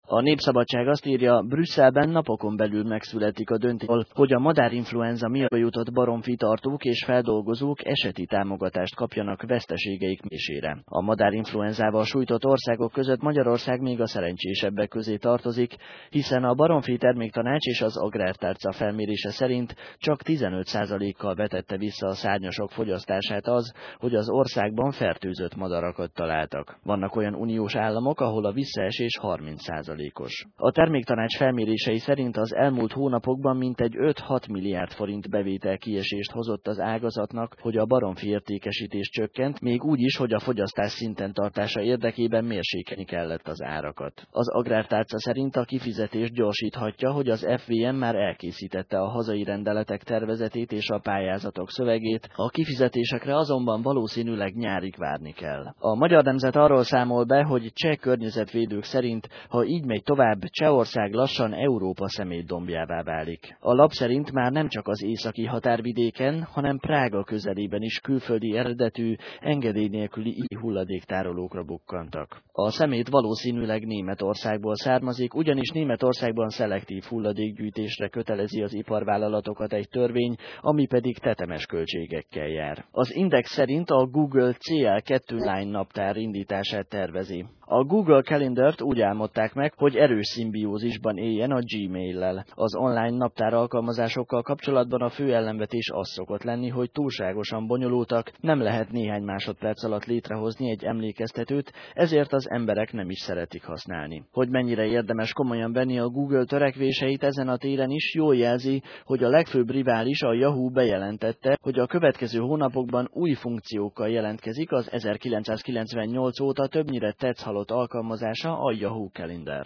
A Népszabadság azt írja, Brüsszelben napokon belül megszületik a döntés, hogy a madárinfluenza miatt jutott baromfitartók és feldolgozók eseti támogatást kapjanak veszteségeik mérésére. A madárinfluenzával sújtott országok között Magyarország még a szerencsésebbek közé tartozik, hiszen a Baromfi Terméktanács és az Agrártárca felmérése szerint csak 15%-kal vetette vissza a szárnyasok fogyasztását az, hogy az országban fertőzött madarakat találtak. Vannak olyan uniós államok, ahol a visszaesés 30%. A Terméktanács felmérései szerint az elmúlt hónapokban mintegy 5-6 milliárd forint bevétel kiesést hozott az ágazatnak, hogy a baromfi értékesítés csökkent, még úgy is, hogy a fogyasztás szinten tartása érdekében mérsékelni kellett az árakat. Az Agrártárca szerint a kifizetést gyorsíthatja, hogy az FVM már elkészítette a hazai rendeletek tervezetét és a pályázatok szövegét, a kifizetésekre azonban valószínűleg nyárig várni kell. A Magyar Nemzet arról számol be, hogy cseh környezetvédők szerint, ha így megy tovább, Csehország lassan Európa szemétdombjává válik. A lap szerint már nem csak az északi határvidéken, hanem Prága közelében is külföldi eredetű, engedély nélküli hulladéktárolókra bukkantak. A szemét valószínűleg Németországból származik, ugyanis Németországban szelektív hulladékgyűjtésre kötelezi az iparvállalatokat egy törvény, ami pedig tetemes költségekkel jár. Az Index szerint a Google CL2 Line naptár indítását tervezi. A Google Calendart úgy álmodták meg, hogy erős szimbiózisban éljen a Gmail-lel. Az online naptár alkalmazásokkal kapcsolatban a fő ellenvetés az szokott lenni, hogy túlságosan bonyolultak, nem lehet néhány másodperc alatt létrehozni egy emlékeztetőt, ezért az emberek nem is szeretik használni. Hogy mennyire érdemes komolyan venni a Google törekvéseit ezen a téren is, jól jelzi, hogy a legfőbb rivális, a Yahoo bejelentette, hogy a következő hónapokban új funkciókkal jelentkezik az 1998 óta többnyire tetszhalott alkalmazása, a Yahoo Calendar.